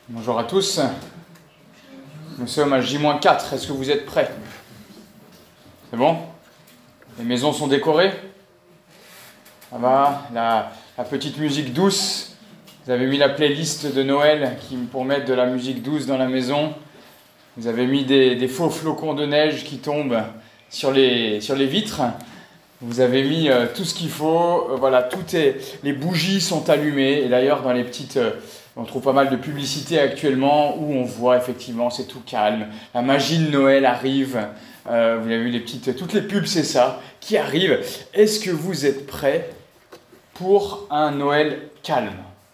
Bonjour à tous. Nous sommes à J-4. Est-ce que vous êtes prêts? C'est bon? Les maisons sont décorées? Ça va? La petite musique douce. Vous avez mis la playlist de Noël pour mettre de la musique douce dans la maison. Vous avez mis des faux flocons de neige qui tombent sur les vitres. Vous avez mis tout ce qu'il faut. Voilà, les bougies sont allumées. Et d'ailleurs, dans les petites... on trouve pas mal de publicités actuellement où on voit effectivement, c'est tout calme. La magie de Noël arrive. Vous avez vu toutes les pubs, c'est ça, qui arrivent. Est-ce que vous êtes prêts pour un Noël calme?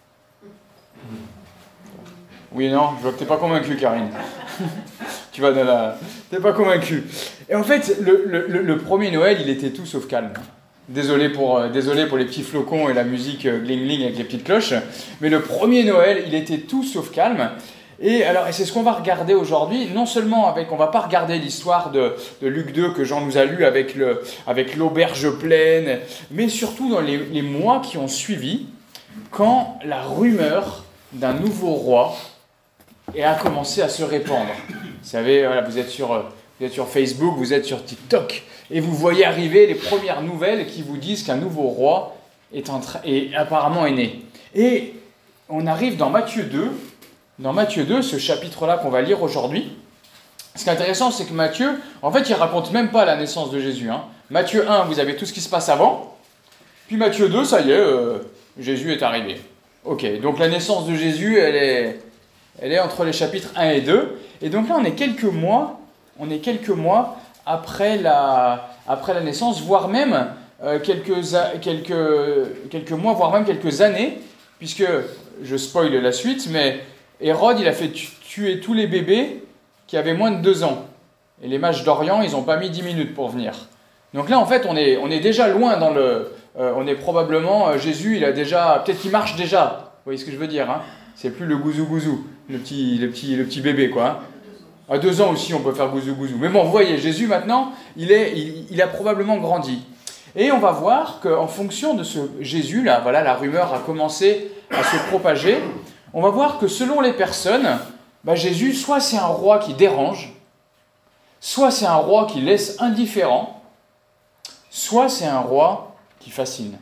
Oui, non, je vois que t'es pas convaincu, Karine. Tu vas dans la... T'es pas convaincu. Et en fait, le premier Noël, il était tout sauf calme. Désolé pour les petits flocons et la musique gling-gling avec les petites cloches. Mais le premier Noël, il était tout sauf calme. Et c'est ce qu'on va regarder aujourd'hui. Non seulement on va pas regarder l'histoire de Luc 2 que Jean nous a lu avec l'auberge pleine, mais surtout dans les mois qui ont suivi, quand la rumeur d'un nouveau roi a commencé à se répandre. Vous savez, voilà, vous êtes sur Facebook, vous êtes sur TikTok, et vous voyez arriver les premières nouvelles qui vous disent qu'un nouveau roi apparemment est né. Et on arrive dans Matthieu 2. Dans Matthieu 2, ce chapitre-là qu'on va lire aujourd'hui. Ce qui est intéressant, c'est que Matthieu, en fait, il raconte même pas la naissance de Jésus. Matthieu 1, vous avez tout ce qui se passe avant. Puis Matthieu 2, ça y est, Jésus est arrivé. Ok, donc la naissance de Jésus, elle est entre les chapitres 1 et 2. Et donc là, on est quelques mois après la naissance, voire même quelques mois, voire même quelques années, puisque, je spoil la suite, mais Hérode, il a fait tuer tous les bébés qui avaient moins de 2 ans. Et les mages d'Orient, ils n'ont pas mis 10 minutes pour venir. Donc là, en fait, on est déjà loin dans on est probablement... Jésus, il a déjà... Peut-être qu'il marche déjà. Vous voyez ce que je veux dire, hein? C'est plus le gouzou-gouzou, le petit bébé, quoi. À 2 ans aussi, on peut faire gouzou-gouzou. Mais bon, vous voyez, Jésus, maintenant, il a probablement grandi. Et on va voir qu'en fonction de ce Jésus-là, voilà, la rumeur a commencé à se propager. On va voir que selon les personnes, Jésus, soit c'est un roi qui dérange, soit c'est un roi qui laisse indifférent, soit c'est un roi qui fascine.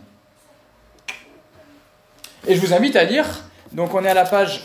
Et je vous invite à lire, donc on est à la page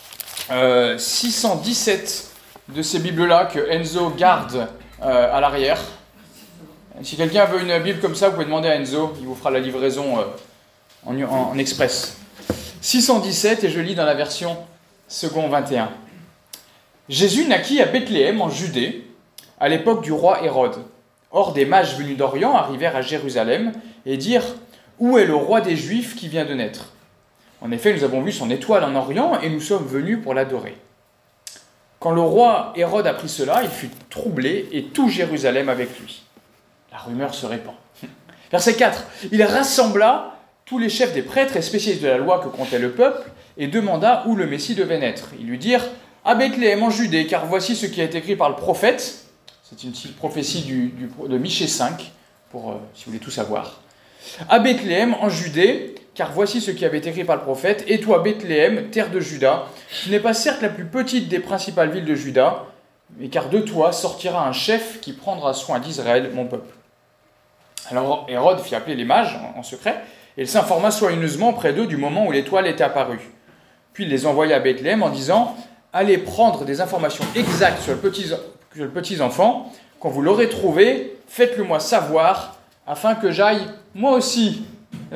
617 de ces Bibles-là que Enzo garde à l'arrière. Si quelqu'un veut une Bible comme ça, vous pouvez demander à Enzo, il vous fera la livraison en express. 617, et je lis dans la version second 21. Jésus naquit à Bethléem en Judée, à l'époque du roi Hérode. Or, des mages venus d'Orient arrivèrent à Jérusalem et dirent « Où est le roi des Juifs qui vient de naître ? En effet, nous avons vu son étoile en Orient et nous sommes venus pour l'adorer. » Quand le roi Hérode apprit cela, il fut troublé et tout Jérusalem avec lui. La rumeur se répand. Verset 4. Il rassembla tous les chefs des prêtres et spécialistes de la loi que comptait le peuple et demanda où le Messie devait naître. Ils lui dirent « À Bethléem en Judée, car voici ce qui a été écrit par le prophète. » C'est une prophétie de Michée 5, si vous voulez tout savoir. « À Bethléem en Judée, car voici ce qui avait été écrit par le prophète. Et toi, Bethléem, terre de Juda, tu n'es pas certes la plus petite des principales villes de Juda, mais car de toi sortira un chef qui prendra soin d'Israël, mon peuple. » Alors Hérode fit appeler les mages en secret, et il s'informa soigneusement auprès d'eux du moment où l'étoile était apparue. Puis il les envoya à Bethléem en disant « Allez prendre des informations exactes sur le petit enfant. Quand vous l'aurez trouvé, faites-le moi savoir, afin que j'aille moi aussi l'adorer. »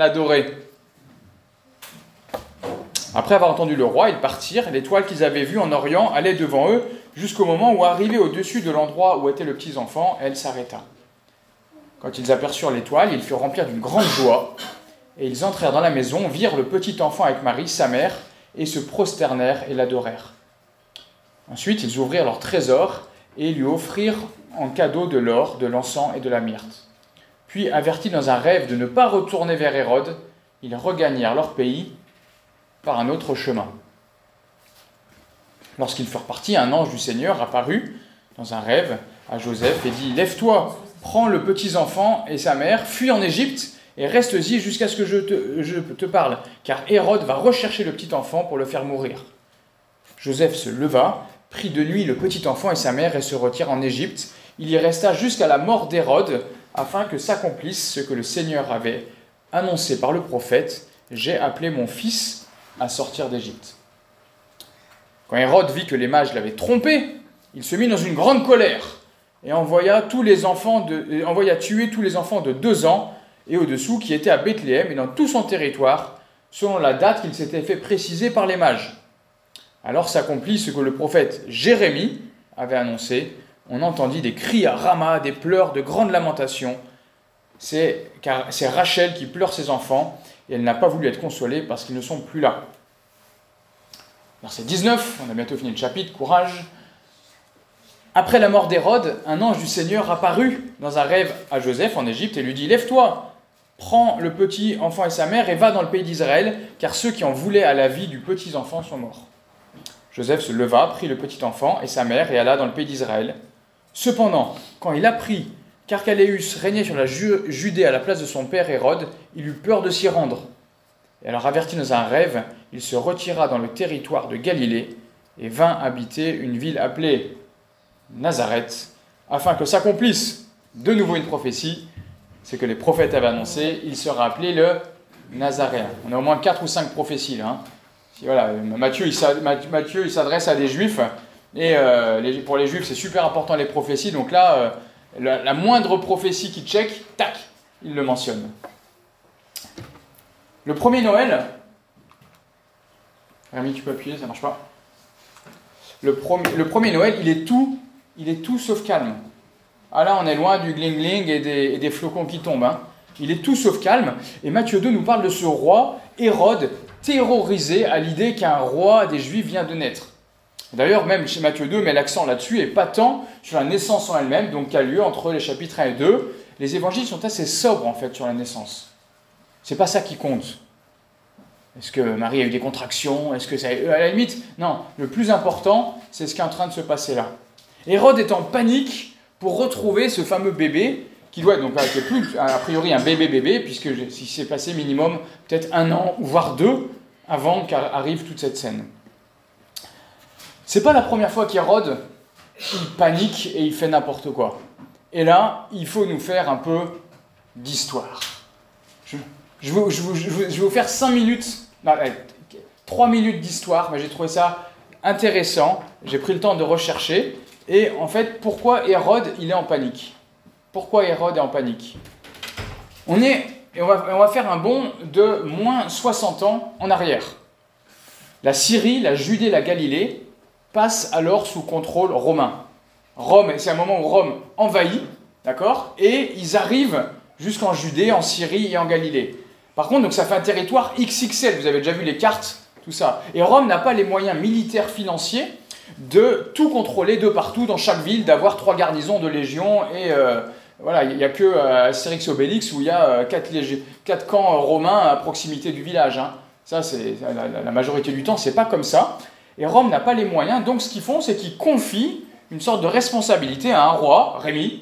Après avoir entendu le roi, ils partirent. L'étoile qu'ils avaient vue en Orient allait devant eux, jusqu'au moment où, arrivée au-dessus de l'endroit où était le petit enfant, elle s'arrêta. Quand ils aperçurent l'étoile, ils furent remplis d'une grande joie, et ils entrèrent dans la maison, virent le petit enfant avec Marie, sa mère, et se prosternèrent et l'adorèrent. Ensuite, ils ouvrirent leur trésor et lui offrirent en cadeau de l'or, de l'encens et de la myrte. Puis, avertis dans un rêve de ne pas retourner vers Hérode, ils regagnèrent leur pays par un autre chemin. Lorsqu'ils furent partis, un ange du Seigneur apparut dans un rêve à Joseph et dit « Lève-toi, prends le petit enfant et sa mère, fuis en Égypte et reste-y jusqu'à ce que je te parle, car Hérode va rechercher le petit enfant pour le faire mourir. » Joseph se leva, prit de nuit le petit enfant et sa mère et se retira en Égypte. Il y resta jusqu'à la mort d'Hérode, afin que s'accomplisse ce que le Seigneur avait annoncé par le prophète. J'ai appelé mon fils à sortir d'Égypte. Quand Hérode vit que les mages l'avaient trompé, il se mit dans une grande colère et envoya tuer tous les enfants de 2 ans et au-dessous qui étaient à Bethléem et dans tout son territoire, selon la date qu'il s'était fait préciser par les mages. Alors s'accomplit ce que le prophète Jérémie avait annoncé. On entendit des cris à Rama, des pleurs, de grandes lamentations. Car c'est Rachel qui pleure ses enfants, et elle n'a pas voulu être consolée parce qu'ils ne sont plus là. Verset 19, on a bientôt fini le chapitre, courage. Après la mort d'Hérode, un ange du Seigneur apparut dans un rêve à Joseph en Égypte et lui dit « Lève-toi, prends le petit enfant et sa mère et va dans le pays d'Israël, car ceux qui en voulaient à la vie du petit enfant sont morts. » Joseph se leva, prit le petit enfant et sa mère et alla dans le pays d'Israël. Cependant, quand il apprit qu'Archélaüs régnait sur la Judée à la place de son père Hérode, il eut peur de s'y rendre. Et alors averti dans un rêve, il se retira dans le territoire de Galilée et vint habiter une ville appelée Nazareth, afin que s'accomplisse de nouveau une prophétie, c'est que les prophètes avaient annoncé, il sera appelé le Nazaréen. On a au moins 4 ou 5 prophéties là. Voilà, Matthieu il s'adresse à des juifs, et pour les juifs c'est super important les prophéties, donc là, la moindre prophétie qui check, tac, il le mentionne. Le premier Noël, Rémi tu peux appuyer, ça marche pas. Le premier Noël, il est tout sauf calme. Ah là on est loin du gling-gling et des flocons qui tombent. Hein. Il est tout sauf calme. Et Matthieu 2 nous parle de ce roi, Hérode, terrorisé à l'idée qu'un roi des Juifs vient de naître. D'ailleurs, même chez Matthieu 2, met l'accent là-dessus, et pas tant sur la naissance en elle-même, donc qui a lieu entre les chapitres 1 et 2. Les évangiles sont assez sobres, en fait, sur la naissance. C'est pas ça qui compte. Est-ce que Marie a eu des contractions? Est-ce que ça... À la limite, non. Le plus important, c'est ce qui est en train de se passer là. Hérode est en panique pour retrouver ce fameux bébé, qui doit donc être plus, a priori, un bébé, puisque il s'est passé minimum peut-être 1 an, voire 2, avant qu'arrive toute cette scène. C'est pas la première fois qu'Hérode, il panique et il fait n'importe quoi. Et là, il faut nous faire un peu d'histoire. Je vais vous faire 5 minutes, 3 minutes d'histoire, mais j'ai trouvé ça intéressant. J'ai pris le temps de rechercher. Et en fait, pourquoi Hérode, il est en panique? Pourquoi Hérode est en panique? On va faire un bond de moins 60 ans en arrière. La Syrie, la Judée, la Galilée passent alors sous contrôle romain. Rome, c'est un moment où Rome envahit, d'accord? Et ils arrivent jusqu'en Judée, en Syrie et en Galilée. Par contre, donc ça fait un territoire XXL, vous avez déjà vu les cartes, tout ça. Et Rome n'a pas les moyens militaires4 de tout contrôler de partout, dans chaque ville, d'avoir 3 garnisons de légions. Et voilà, il n'y a que Astérix et Obélix où il y a 4 camps romains à proximité du village. Hein. Ça, c'est la majorité du temps, c'est pas comme ça. Et Rome n'a pas les moyens, donc ce qu'ils font, c'est qu'ils confient une sorte de responsabilité à un roi, Rémi,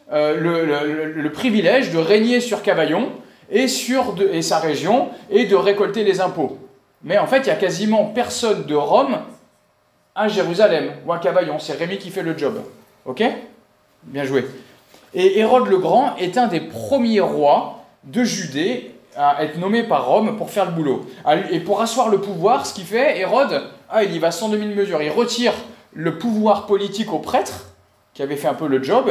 le privilège de régner sur Cavaillon et sa région et de récolter les impôts. Mais en fait, il n'y a quasiment personne de Rome à Jérusalem ou à Cavaillon. C'est Rémi qui fait le job. Ok? Bien joué. Et Hérode le Grand est un des premiers rois de Judée à être nommé par Rome pour faire le boulot. Et pour asseoir le pouvoir, ce qu'il fait, Hérode, il y va sans demi-mesure. Il retire le pouvoir politique aux prêtres, qui avaient fait un peu le job,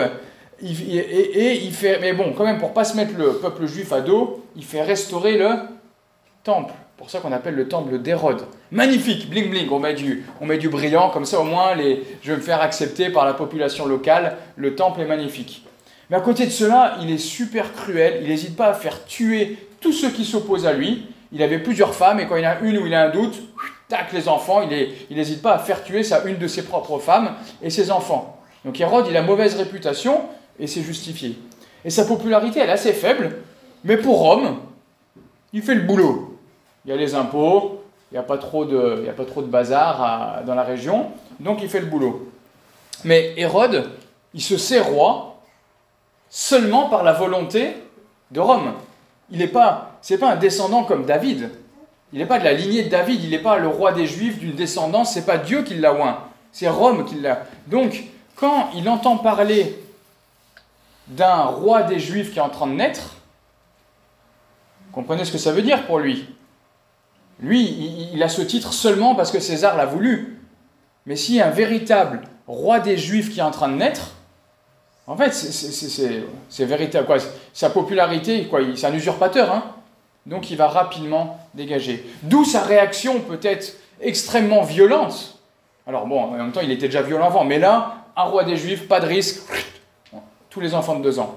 et il fait, mais bon, quand même, pour ne pas se mettre le peuple juif à dos, il fait restaurer le temple. C'est pour ça qu'on appelle le temple d'Hérode. Magnifique, bling bling, on met du brillant, comme ça au moins je vais me faire accepter par la population locale, le temple est magnifique. Mais à côté de cela, il est super cruel, il n'hésite pas à faire tuer tous ceux qui s'opposent à lui. Il avait plusieurs femmes, et quand il y en a une où il a un doute, tac, les enfants, il n'hésite pas à faire tuer une de ses propres femmes et ses enfants. Donc Hérode, il a mauvaise réputation, et c'est justifié. Et sa popularité, elle est assez faible, mais pour Rome, il fait le boulot. Il y a les impôts, il n'y a pas trop de bazar dans la région, donc il fait le boulot. Mais Hérode, il se sait roi seulement par la volonté de Rome. C'est pas un descendant comme David. Il n'est pas de la lignée de David, il n'est pas le roi des Juifs d'une descendance, c'est pas Dieu qui l'a oint, c'est Rome qui l'a. Donc, quand il entend parler d'un roi des Juifs qui est en train de naître, comprenez ce que ça veut dire pour lui. Lui, il a ce titre seulement parce que César l'a voulu. Mais s'il y a un véritable roi des Juifs qui est en train de naître, en fait, c'est véritable. Quoi. Sa popularité, quoi, c'est un usurpateur, hein. Donc il va rapidement dégager. D'où sa réaction peut-être extrêmement violente. Alors bon, en même temps, il était déjà violent avant, mais là, un roi des Juifs, pas de risque, tous les enfants de 2 ans.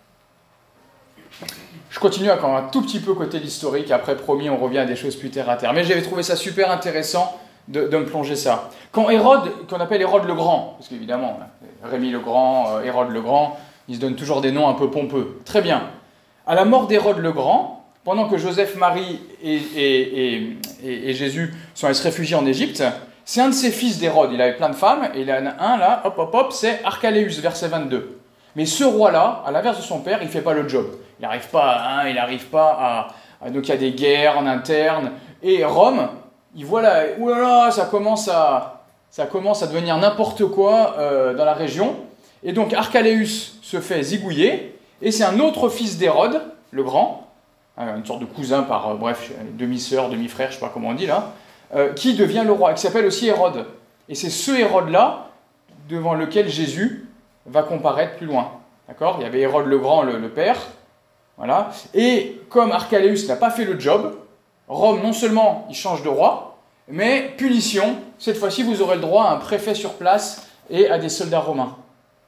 Je continue encore un tout petit peu côté l'historique, après promis, on revient à des choses plus terre à terre. Mais j'avais trouvé ça super intéressant de me plonger ça. Quand Hérode, qu'on appelle Hérode le Grand, parce qu'évidemment, Rémi le Grand, Hérode le Grand, ils se donnent toujours des noms un peu pompeux. Très bien. À la mort d'Hérode le Grand, pendant que Joseph, Marie et Jésus sont allés se réfugier en Égypte, c'est un de ses fils d'Hérode. Il avait plein de femmes, et il en a un là, c'est Archaléus, verset 22. Mais ce roi-là, à l'inverse de son père, il ne fait pas le job. Il n'arrive pas à... Donc il y a des guerres en interne. Et Rome, il voit là, oulala, ça commence à devenir n'importe quoi dans la région. Et donc Archaléus se fait zigouiller, et c'est un autre fils d'Hérode, le grand, une sorte de cousin par, demi-sœur, demi-frère, je ne sais pas comment on dit là, qui devient le roi, qui s'appelle aussi Hérode. Et c'est ce Hérode-là, devant lequel Jésus va comparaître plus loin. D'accord ? Il y avait Hérode le Grand, le père, voilà. Et comme Archaléus n'a pas fait le job, Rome, non seulement il change de roi, mais punition, cette fois-ci vous aurez le droit à un préfet sur place et à des soldats romains. D'accord ?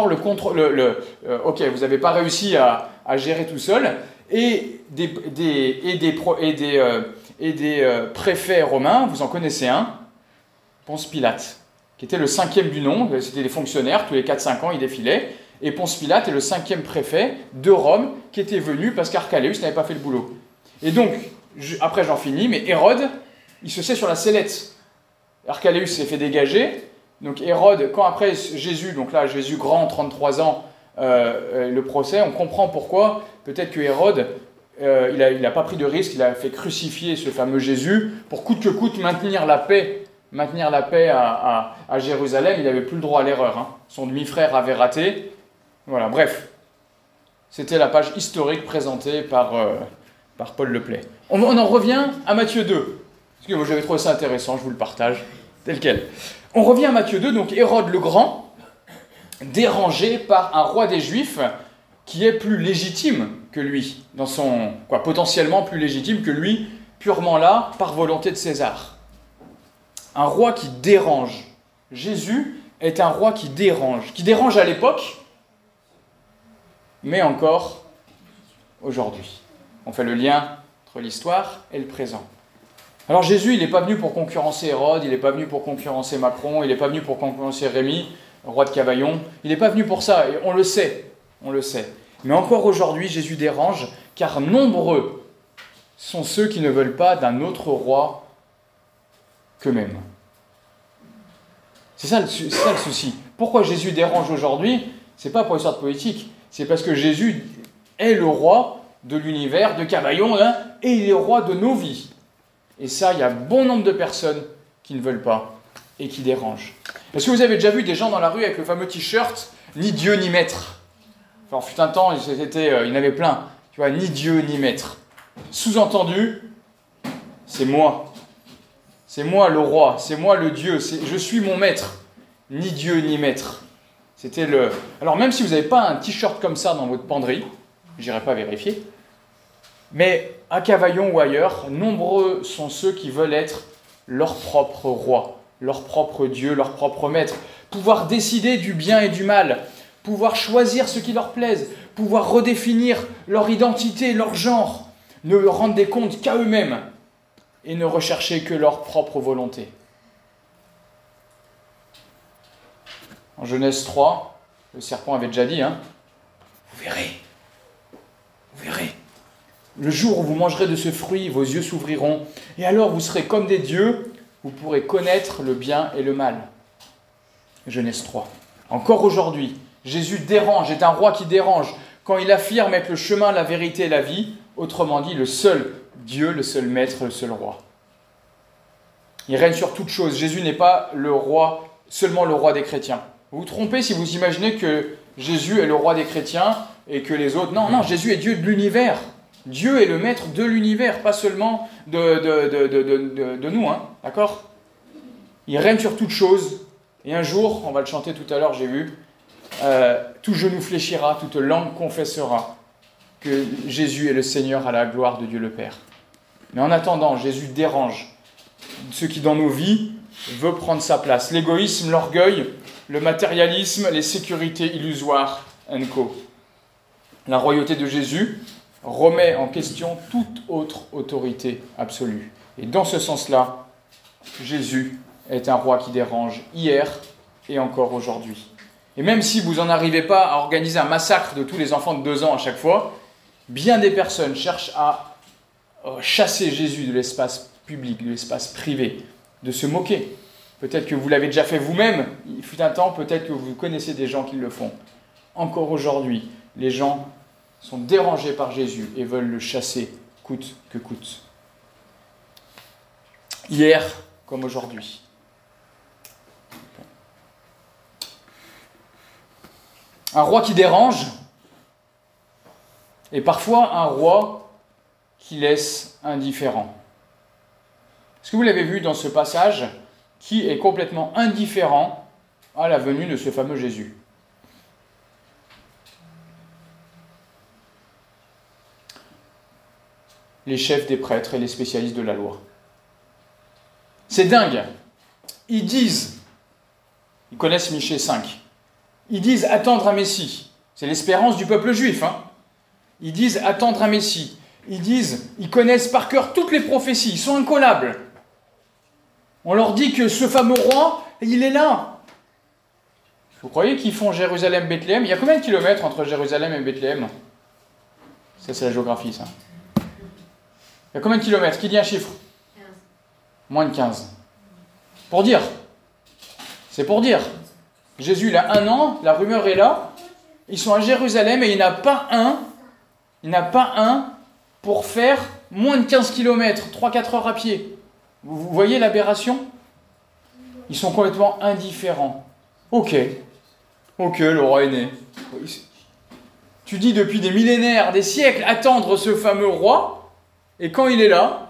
Ok, vous n'avez pas réussi à gérer tout seul, et des préfets romains, vous en connaissez un, Ponce Pilate, qui était le 5e du nom, c'était des fonctionnaires, tous les 4-5 ans ils défilaient, et Ponce Pilate est le 5e préfet de Rome qui était venu parce qu'Archaléus n'avait pas fait le boulot. Et donc, après j'en finis, mais Hérode, il se sait sur la sellette. Archaléus s'est fait dégager, donc Hérode, quand après Jésus, donc là Jésus grand, 33 ans, le procès, on comprend pourquoi, peut-être que Hérode, il n'a pas pris de risque, il a fait crucifier ce fameux Jésus pour coûte que coûte maintenir la paix à Jérusalem. Il n'avait plus le droit à l'erreur, hein. Son demi-frère avait raté. Voilà, bref. C'était la page historique présentée par Paul Leplay. On en revient à Matthieu 2. Parce que moi j'avais trouvé ça intéressant, je vous le partage, tel quel. On revient à Matthieu 2, donc Hérode le Grand, dérangé par un roi des Juifs qui est plus légitime que lui, potentiellement plus légitime que lui, purement là, par volonté de César. Un roi qui dérange. Jésus est un roi qui dérange à l'époque, mais encore aujourd'hui. On fait le lien entre l'histoire et le présent. Alors Jésus, il n'est pas venu pour concurrencer Hérode, il n'est pas venu pour concurrencer Macron, il n'est pas venu pour concurrencer Rémi, roi de Cavaillon. Il n'est pas venu pour ça, et on le sait. Mais encore aujourd'hui, Jésus dérange, car nombreux sont ceux qui ne veulent pas d'un autre roi qu'eux-mêmes. C'est ça le souci. Pourquoi Jésus dérange aujourd'hui ? C'est pas pour l'histoire de politique, c'est parce que Jésus est le roi de l'univers, de Cavaillon, hein, et il est roi de nos vies. Et ça, il y a bon nombre de personnes qui ne veulent pas et qui dérangent. Est-ce que vous avez déjà vu des gens dans la rue avec le fameux t-shirt « Ni Dieu ni maître » ? Alors, fut un temps, il y en avait plein. Tu vois, ni Dieu ni maître. Sous-entendu, c'est moi. C'est moi le roi, c'est moi le Dieu, je suis mon maître. Ni Dieu ni maître. C'était le... Alors, même si vous n'avez pas un t-shirt comme ça dans votre penderie, je n'irai pas vérifier, mais à Cavaillon ou ailleurs, nombreux sont ceux qui veulent être leur propre roi, leur propre Dieu, leur propre maître, pouvoir décider du bien et du mal, pouvoir choisir ce qui leur plaise, pouvoir redéfinir leur identité, leur genre, ne rendre des comptes qu'à eux-mêmes et ne rechercher que leur propre volonté. En Genèse 3, le serpent avait déjà dit, vous verrez. Le jour où vous mangerez de ce fruit, vos yeux s'ouvriront, et alors vous serez comme des dieux, vous pourrez connaître le bien et le mal. Genèse 3. Encore aujourd'hui, Jésus dérange, est un roi qui dérange, quand il affirme être le chemin, la vérité et la vie, autrement dit, le seul Dieu, le seul maître, le seul roi. Il règne sur toute chose. Jésus n'est pas le roi, seulement le roi des chrétiens. Vous vous trompez si vous imaginez que Jésus est le roi des chrétiens et que les autres... Non, Jésus est Dieu de l'univers. Dieu est le maître de l'univers, pas seulement de nous, hein, d'accord ? Il règne sur toute chose. Et un jour, on va le chanter tout à l'heure, j'ai vu, tout genou fléchira, toute langue confessera que Jésus est le Seigneur à la gloire de Dieu le Père. Mais en attendant, Jésus dérange ce qui dans nos vies veut prendre sa place. L'égoïsme, l'orgueil, le matérialisme, les sécurités illusoires, &co. La royauté de Jésus remet en question toute autre autorité absolue. Et dans ce sens-là, Jésus est un roi qui dérange hier et encore aujourd'hui. Et même si vous n'en arrivez pas à organiser un massacre de tous les enfants de 2 ans à chaque fois, bien des personnes cherchent à chasser Jésus de l'espace public, de l'espace privé, de se moquer. Peut-être que vous l'avez déjà fait vous-même, il fut un temps, peut-être que vous connaissez des gens qui le font. Encore aujourd'hui, les gens sont dérangés par Jésus et veulent le chasser coûte que coûte. Hier comme aujourd'hui. Un roi qui dérange, et parfois un roi qui laisse indifférent. Est-ce que vous l'avez vu dans ce passage, qui est complètement indifférent à la venue de ce fameux Jésus ? Les chefs des prêtres et les spécialistes de la loi. C'est dingue. Ils connaissent Michée 5, ils disent attendre un Messie. C'est l'espérance du peuple juif. Ils disent attendre un Messie. Ils connaissent par cœur toutes les prophéties, ils sont incollables. On leur dit que ce fameux roi, il est là. Vous croyez qu'ils font Jérusalem-Bethléem ? Il y a combien de kilomètres entre Jérusalem et Bethléem ? Ça, c'est la géographie, ça. Il y a combien de kilomètres ? Qui dit un chiffre ? 15. Moins de 15. Pour dire. C'est pour dire. Jésus, il a 1 an, la rumeur est là. Ils sont à Jérusalem et il n'y en a pas un pour faire moins de 15 km, 3-4 heures à pied. Vous voyez l'aberration ? Ils sont complètement indifférents. Ok, le roi est né. Tu dis depuis des millénaires, des siècles, attendre ce fameux roi, et quand il est là,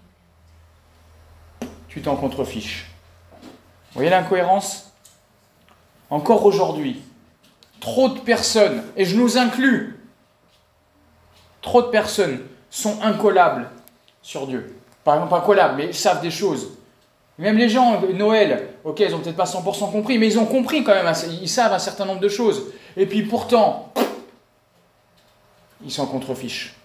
tu t'en contrefiches. Vous voyez l'incohérence ? Encore aujourd'hui, trop de personnes, et je nous inclus, trop de personnes sont incollables sur Dieu. Par exemple, pas incollables, mais ils savent des choses. Même les gens, Noël, ok, ils n'ont peut-être pas 100% compris, mais ils ont compris quand même, ils savent un certain nombre de choses. Et puis pourtant, ils s'en contrefichent.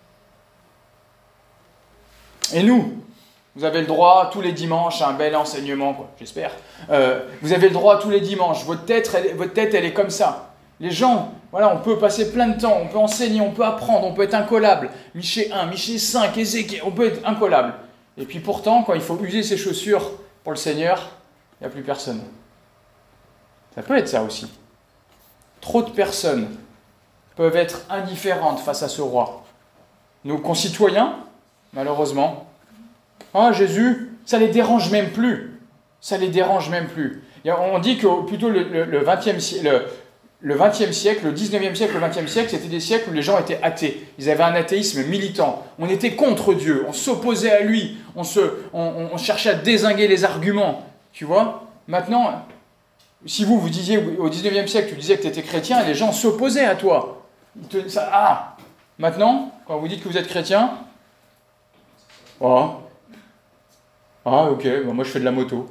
Et nous, vous avez le droit tous les dimanches à un bel enseignement, quoi, j'espère. Vous avez le droit tous les dimanches, votre tête, elle est comme ça. Les gens, voilà, on peut passer plein de temps, on peut enseigner, on peut apprendre, on peut être incollable. Michée 1, Michée 5, Ézéchiel, on peut être incollable. Et puis pourtant, quand il faut user ses chaussures pour le Seigneur, il n'y a plus personne. Ça peut être ça aussi. Trop de personnes peuvent être indifférentes face à ce roi. Nos concitoyens, malheureusement, Jésus, ça les dérange même plus. Ça les dérange même plus. On dit que plutôt le 20e siècle, le 20e siècle, le 19e siècle, le 20e siècle, c'était des siècles où les gens étaient athées. Ils avaient un athéisme militant. On était contre Dieu, on s'opposait à lui, on cherchait à dézinguer les arguments. Tu vois ? Maintenant, si vous disiez au 19e siècle, tu disais que tu étais chrétien, les gens s'opposaient à toi. Maintenant, quand vous dites que vous êtes chrétien, ok, moi je fais de la moto.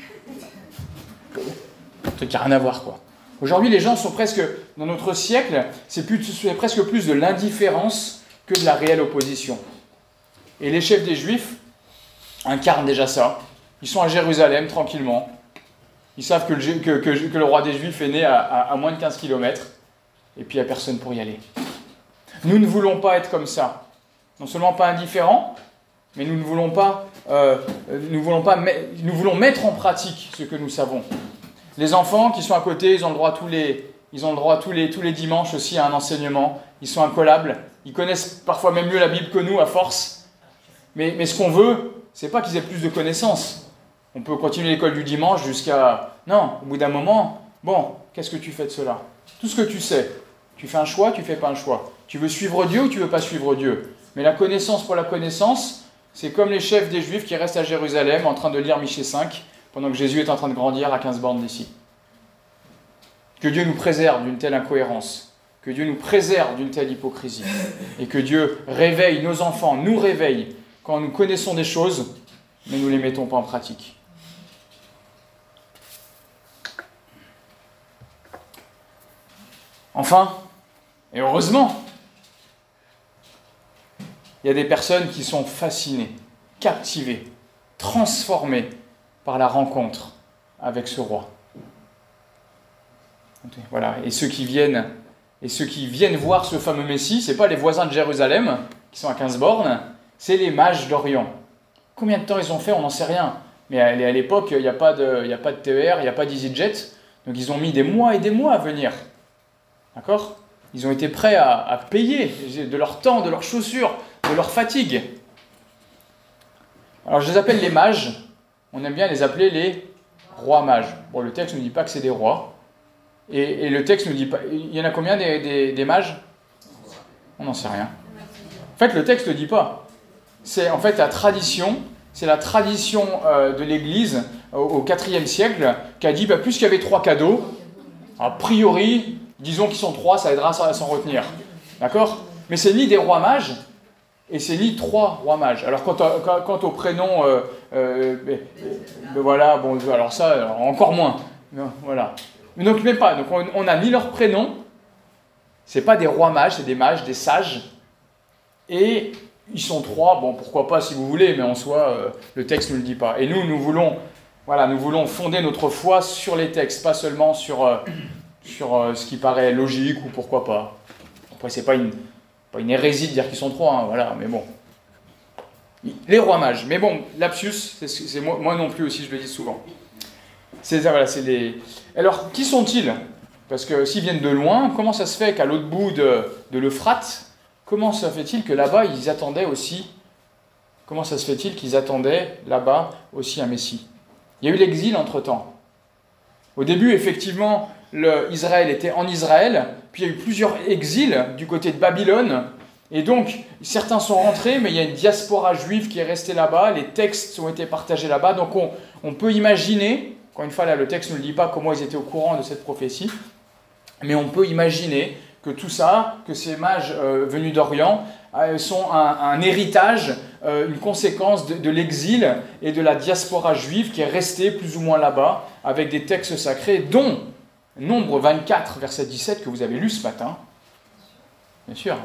Un truc qui n'a rien à voir, quoi. Aujourd'hui, les gens sont presque, dans notre siècle, c'est presque plus de l'indifférence que de la réelle opposition. Et les chefs des Juifs incarnent déjà ça. Ils sont à Jérusalem, tranquillement. Ils savent que le roi des Juifs est né à moins de 15 km, et puis il n'y a personne pour y aller. Nous ne voulons pas être comme ça. Non seulement pas indifférents, mais nous voulons mettre en pratique ce que nous savons. Les enfants qui sont à côté, ils ont le droit tous les dimanches aussi à un enseignement. Ils sont incollables. Ils connaissent parfois même mieux la Bible que nous à force. Mais ce qu'on veut, c'est pas qu'ils aient plus de connaissances. On peut continuer l'école du dimanche jusqu'à... Non, au bout d'un moment, bon, qu'est-ce que tu fais de cela? Tout ce que tu sais, tu fais un choix, tu fais pas un choix. Tu veux suivre Dieu ou tu veux pas suivre Dieu? Mais la connaissance pour la connaissance, c'est comme les chefs des Juifs qui restent à Jérusalem en train de lire Michée 5 pendant que Jésus est en train de grandir à 15 bornes d'ici. Que Dieu nous préserve d'une telle incohérence, que Dieu nous préserve d'une telle hypocrisie, et que Dieu réveille nos enfants, nous réveille quand nous connaissons des choses, mais nous ne les mettons pas en pratique. Enfin, et heureusement, il y a des personnes qui sont fascinées, captivées, transformées par la rencontre avec ce roi. Voilà. Et ceux qui viennent voir ce fameux Messie, ce n'est pas les voisins de Jérusalem, qui sont à 15 bornes, c'est les mages d'Orient. Combien de temps ils ont fait, on n'en sait rien. Mais à l'époque, il n'y a pas de TER, il n'y a pas d'EasyJet, donc ils ont mis des mois et des mois à venir. D'accord? Ils ont été prêts à payer de leur temps, de leurs chaussures, de leur fatigue. Alors je les appelle les mages, on aime bien les appeler les rois mages. Bon, le texte ne nous dit pas que c'est des rois. Et le texte nous dit pas... Il y en a combien des mages? On n'en sait rien. En fait, le texte ne dit pas. C'est en fait la tradition, c'est la tradition de l'Église au IVe siècle qui a dit, puisqu'il y avait 3 cadeaux, a priori, disons qu'ils sont 3, ça aidera à s'en retenir. D'accord? Mais c'est ni des rois mages, et c'est ni 3 rois mages. Alors quant au prénom, voilà, bon, alors ça, encore moins. Non, voilà. Donc même pas. Donc on n'a ni leur prénom. C'est pas des rois mages, c'est des mages, des sages. Et ils sont 3. Bon, pourquoi pas si vous voulez, mais en soi, le texte ne le dit pas. Et nous voulons fonder notre foi sur les textes, pas seulement sur ce qui paraît logique ou pourquoi pas. Après, c'est pas une hérésie de dire qu'ils sont 3. Hein, voilà, mais bon. Les rois mages. Mais bon, lapsus, c'est moi non plus aussi, je le dis souvent. Alors, qui sont-ils? Parce que s'ils viennent de loin, comment ça se fait qu'à l'autre bout de l'Euphrate, comment ça fait-il que là-bas, ils attendaient aussi... Comment ça se fait-il qu'ils attendaient là-bas aussi un Messie? Il y a eu l'exil entre-temps. Au début, effectivement, Israël était en Israël, puis il y a eu plusieurs exils du côté de Babylone, et donc certains sont rentrés, mais il y a une diaspora juive qui est restée là-bas, les textes ont été partagés là-bas, donc on peut imaginer... Encore une fois, là, le texte ne nous dit pas comment ils étaient au courant de cette prophétie, mais on peut imaginer que tout ça, que ces mages venus d'Orient, sont un héritage, une conséquence de l'exil et de la diaspora juive qui est restée plus ou moins là-bas, avec des textes sacrés, dont Nombre 24, verset 17, que vous avez lu ce matin. Bien sûr.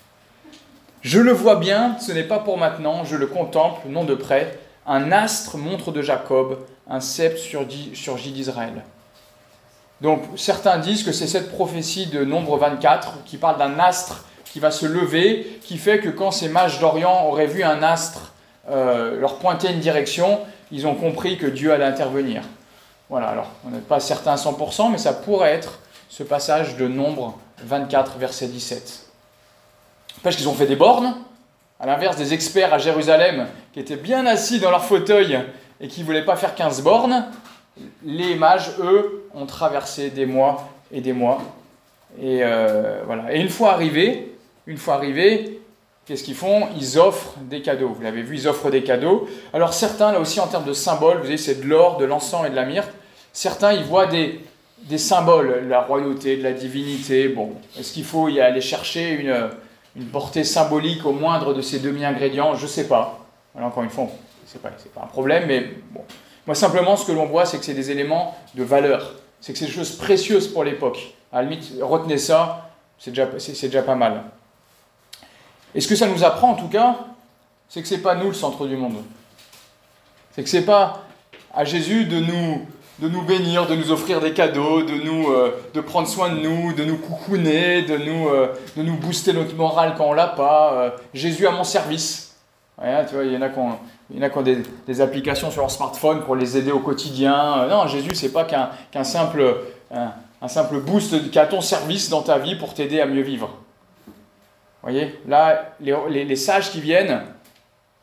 Je le vois bien, ce n'est pas pour maintenant, je le contemple, non de près. Un astre montre de Jacob, un sceptre surgit d'Israël. Donc certains disent que c'est cette prophétie de Nombre 24 qui parle d'un astre qui va se lever, qui fait que quand ces mages d'Orient auraient vu un astre leur pointer une direction, ils ont compris que Dieu allait intervenir. Voilà, alors on n'est pas certain à 100%, mais ça pourrait être ce passage de Nombre 24, verset 17. Parce qu'ils ont fait des bornes, à l'inverse des experts à Jérusalem qui étaient bien assis dans leur fauteuil et qui ne voulaient pas faire 15 bornes, les mages, eux, ont traversé des mois et des mois. Et voilà. Et une fois arrivés, qu'est-ce qu'ils font? Ils offrent des cadeaux. Vous l'avez vu, ils offrent des cadeaux. Alors certains, là aussi en termes de symboles, vous voyez, c'est de l'or, de l'encens et de la myrrhe. Certains, ils voient des symboles, de la royauté, de la divinité. Bon, est-ce qu'il faut y aller chercher une portée symbolique au moindre de ces demi-ingrédients? Je ne sais pas. Alors encore une fois, c'est pas un problème, mais bon. Moi, simplement, ce que l'on voit, c'est que c'est des éléments de valeur. C'est que c'est des choses précieuses pour l'époque. À la limite, retenez ça, c'est déjà pas mal. Et ce que ça nous apprend, en tout cas, c'est que ce n'est pas nous le centre du monde. C'est que ce n'est pas à Jésus de nous bénir, de nous offrir des cadeaux, de prendre soin de nous coucouner, de nous booster notre morale quand on l'a pas. Jésus à mon service. Ouais, tu vois, il y en a qui ont des applications sur leur smartphone pour les aider au quotidien. Non, Jésus, c'est pas qu'un simple boost qui est à ton service dans ta vie pour t'aider à mieux vivre. Vous voyez, là, les sages qui viennent,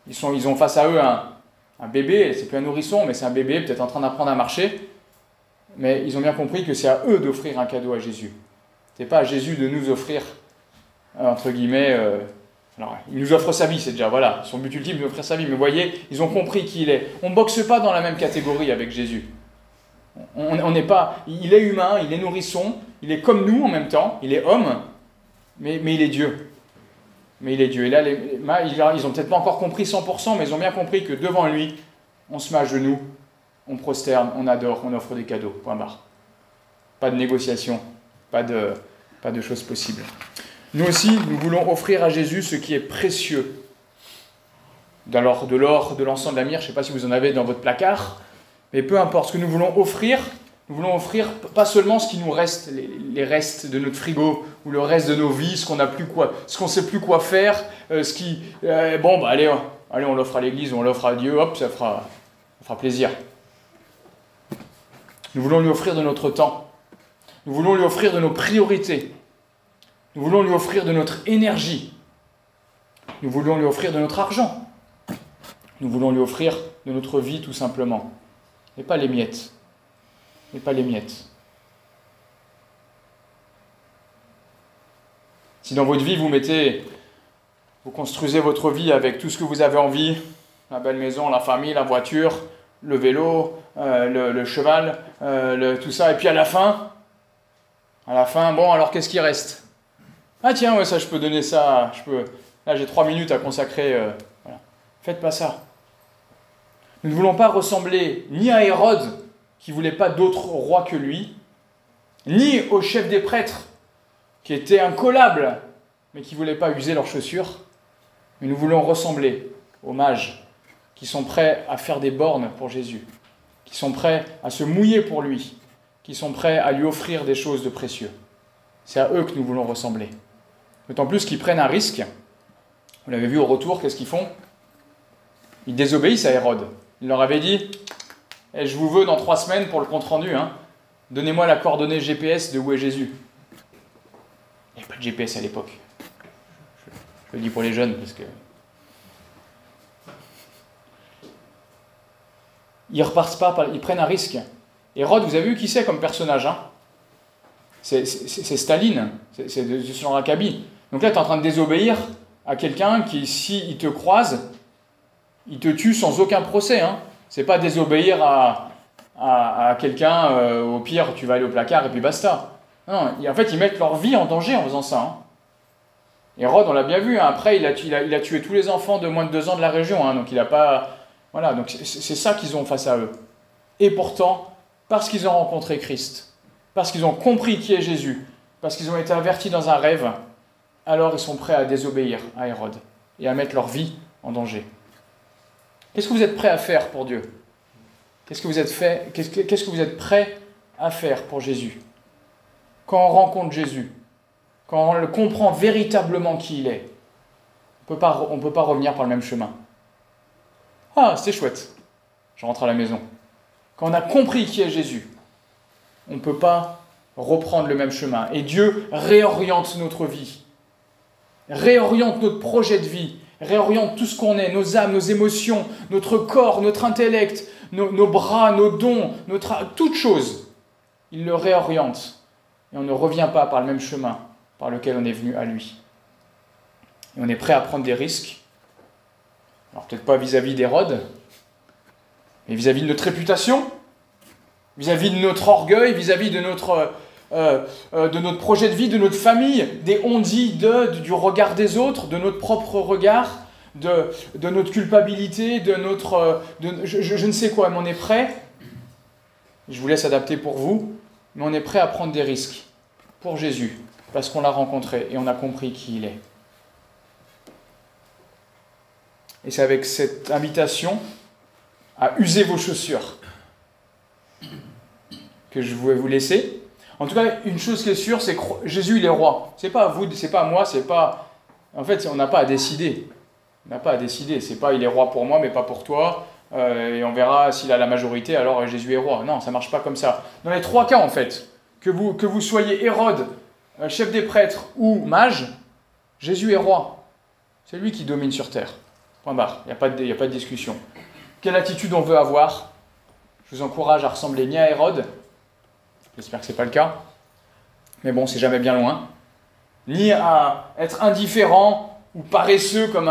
Ils ont face à eux un bébé, c'est plus un nourrisson, mais c'est un bébé peut-être en train d'apprendre à marcher. Mais ils ont bien compris que c'est à eux d'offrir un cadeau à Jésus. Ce n'est pas à Jésus de nous offrir, entre guillemets, alors il nous offre sa vie, c'est déjà, voilà, son but ultime, de nous offrir sa vie. Mais vous voyez, ils ont compris qui il est. On ne boxe pas dans la même catégorie avec Jésus. On n'est pas, il est humain, il est nourrisson, il est comme nous en même temps, il est homme, mais il est Dieu. Mais il est Dieu. Et là, ils n'ont peut-être pas encore compris 100%, mais ils ont bien compris que devant lui, on se met à genoux, on prosterne, on adore, on offre des cadeaux. Point barre. Pas de négociation, pas de choses possibles. Nous aussi, nous voulons offrir à Jésus ce qui est précieux. De l'or, de l'encens, de la myrrhe, je ne sais pas si vous en avez dans votre placard, mais peu importe ce que nous voulons offrir pas seulement ce qui nous reste, les restes de notre frigo, ou le reste de nos vies, ce qu'on ne sait plus quoi faire, allez, on l'offre à l'église, on l'offre à Dieu, hop, ça fera plaisir. Nous voulons lui offrir de notre temps. Nous voulons lui offrir de nos priorités. Nous voulons lui offrir de notre énergie. Nous voulons lui offrir de notre argent. Nous voulons lui offrir de notre vie, tout simplement. Et pas les miettes. Et pas les miettes. Si dans votre vie, vous construisez votre vie avec tout ce que vous avez envie, la belle maison, la famille, la voiture, le vélo, le cheval, tout ça, et puis à la fin, bon, alors qu'est-ce qui reste ? Ah tiens, ouais, ça, je peux donner ça, là j'ai 3 minutes à consacrer, voilà. Faites pas ça. Nous ne voulons pas ressembler ni à Hérode, qui ne voulait pas d'autre roi que lui, ni au chef des prêtres, qui étaient incollables, mais qui ne voulaient pas user leurs chaussures. Mais nous voulons ressembler aux mages, qui sont prêts à faire des bornes pour Jésus, qui sont prêts à se mouiller pour lui, qui sont prêts à lui offrir des choses de précieux. C'est à eux que nous voulons ressembler. D'autant plus qu'ils prennent un risque. Vous l'avez vu au retour, qu'est-ce qu'ils font ? Ils désobéissent à Hérode. Il leur avait dit... Et je vous veux dans 3 semaines pour le compte-rendu. Donnez-moi la coordonnée GPS de où est Jésus. Il n'y avait pas de GPS à l'époque. Je le dis pour les jeunes parce que... Ils repartent pas, ils prennent un risque. Hérode, vous avez vu qui c'est comme personnage c'est Staline, c'est de son acabit. Donc là, tu es en train de désobéir à quelqu'un qui, s'il te croise, il te tue sans aucun procès. C'est pas désobéir à quelqu'un, au pire, tu vas aller au placard et puis basta. Non, en fait, ils mettent leur vie en danger en faisant ça. Hérode, on l'a bien vu, après, il a tué tous les enfants de moins de 2 ans de la région, donc il n'a pas... Voilà, donc c'est ça qu'ils ont face à eux. Et pourtant, parce qu'ils ont rencontré Christ, parce qu'ils ont compris qui est Jésus, parce qu'ils ont été avertis dans un rêve, alors ils sont prêts à désobéir à Hérode et à mettre leur vie en danger. Qu'est-ce que vous êtes prêts à faire pour Dieu ? Qu'est-ce que vous êtes prêts à faire pour Jésus ? Quand on rencontre Jésus, quand on le comprend véritablement qui il est, on ne peut pas revenir par le même chemin. Ah, c'était chouette, je rentre à la maison. Quand on a compris qui est Jésus, on ne peut pas reprendre le même chemin. Et Dieu réoriente notre vie, réoriente notre projet de vie, réoriente tout ce qu'on est, nos âmes, nos émotions, notre corps, notre intellect, nos bras, nos dons, toute chose. Il le réoriente. Et on ne revient pas par le même chemin par lequel on est venu à lui. Et on est prêt à prendre des risques. Alors peut-être pas vis-à-vis d'Hérode, mais vis-à-vis de notre réputation, vis-à-vis de notre orgueil, vis-à-vis de notre projet de vie, de notre famille, des on-dit du regard des autres, de notre propre regard, de notre culpabilité, je ne sais quoi, mais on est prêt, je vous laisse adapter pour vous, mais on est prêt à prendre des risques pour Jésus, parce qu'on l'a rencontré et on a compris qui il est. Et c'est avec cette invitation à user vos chaussures que je vais vous laisser. En tout cas, une chose qui est sûre, c'est que Jésus, il est roi. C'est pas à vous, c'est pas à moi, c'est pas... En fait, on n'a pas à décider. On n'a pas à décider. C'est pas il est roi pour moi, mais pas pour toi. Et on verra s'il a la majorité, alors Jésus est roi. Non, ça marche pas comme ça. Dans les 3 cas, en fait, que vous soyez Hérode, chef des prêtres ou mage, Jésus est roi. C'est lui qui domine sur terre. Point barre, il n'y a pas de discussion. Quelle attitude on veut avoir? Je vous encourage à ressembler ni à Hérode, j'espère que ce n'est pas le cas, mais bon, c'est jamais bien loin, ni à être indifférent ou paresseux comme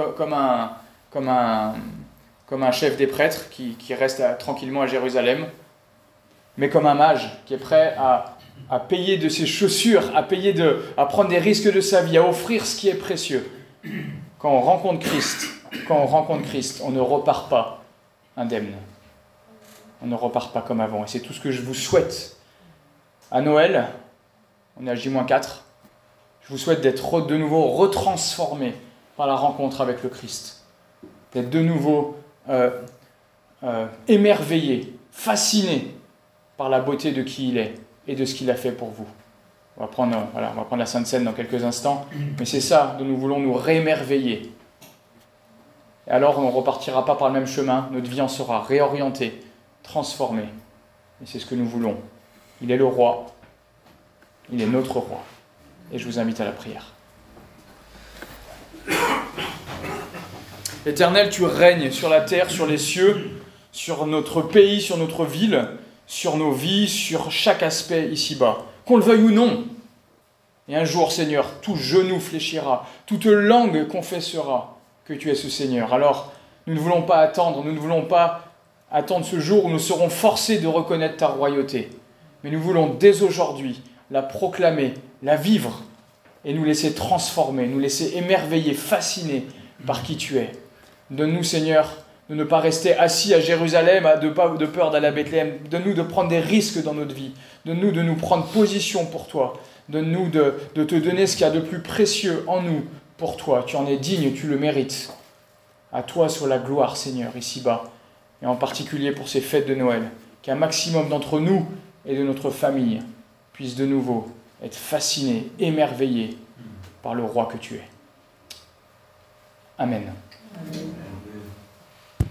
un chef des prêtres qui reste tranquillement à Jérusalem, mais comme un mage qui est prêt à payer de ses chaussures, à prendre des risques de sa vie, à offrir ce qui est précieux. Quand on rencontre Christ, on ne repart pas indemne. On ne repart pas comme avant. Et c'est tout ce que je vous souhaite. À Noël, on est à J-4, je vous souhaite d'être de nouveau retransformés par la rencontre avec le Christ. D'être de nouveau émerveillés, fascinés par la beauté de qui il est et de ce qu'il a fait pour vous. On va prendre la Sainte Seine dans quelques instants, mais c'est ça dont nous voulons nous réémerveiller. Et alors on ne repartira pas par le même chemin, notre vie en sera réorientée, transformée. Et c'est ce que nous voulons. Il est le roi, il est notre roi. Et je vous invite à la prière. Éternel, tu règnes sur la terre, sur les cieux, sur notre pays, sur notre ville, sur nos vies, sur chaque aspect ici-bas. Qu'on le veuille ou non. Et un jour, Seigneur, tout genou fléchira, toute langue confessera que tu es ce Seigneur. Alors, nous ne voulons pas attendre ce jour où nous serons forcés de reconnaître ta royauté. Mais nous voulons dès aujourd'hui la proclamer, la vivre et nous laisser transformer, nous laisser émerveiller, fasciner par qui tu es. Donne-nous, Seigneur, de ne pas rester assis à Jérusalem, de peur d'aller à Bethléem. Donne-nous de prendre des risques dans notre vie. Donne-nous de nous prendre position pour toi. Donne-nous de te donner ce qu'il y a de plus précieux en nous pour toi. Tu en es digne, tu le mérites. À toi soit la gloire, Seigneur, ici-bas. Et en particulier pour ces fêtes de Noël. Qu'un maximum d'entre nous et de notre famille puisse de nouveau être fasciné, émerveillé par le roi que tu es. Amen. Amen.